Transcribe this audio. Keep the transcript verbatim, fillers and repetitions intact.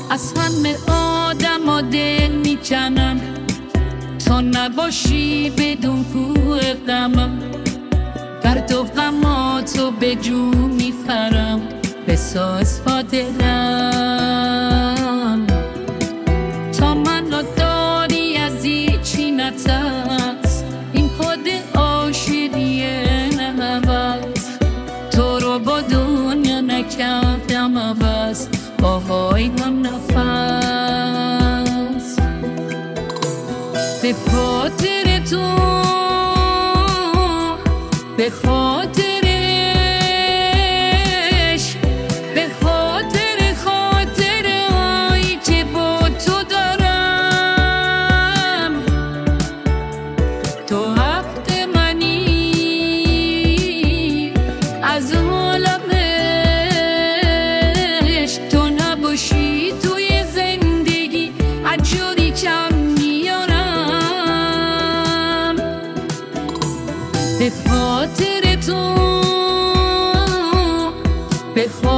از همه آدم ها دل میکنم، تا نباشی بدون کوه غمم. درد و غماتو به جو میفرم، بساز پا دلم. تا منو داری از هیچی نترس، این خود عاشقیه نه هوس. تو رو با دنیا نکردم عوض، باهای هم نفس. به خاطر تو، به خاطرش، به خاطر خاطرهایی که با تو دارم. تو حق منی از عالمش، تو نباشی توی زندگی عجوری کم میارم. به خاطر تو، به خاطر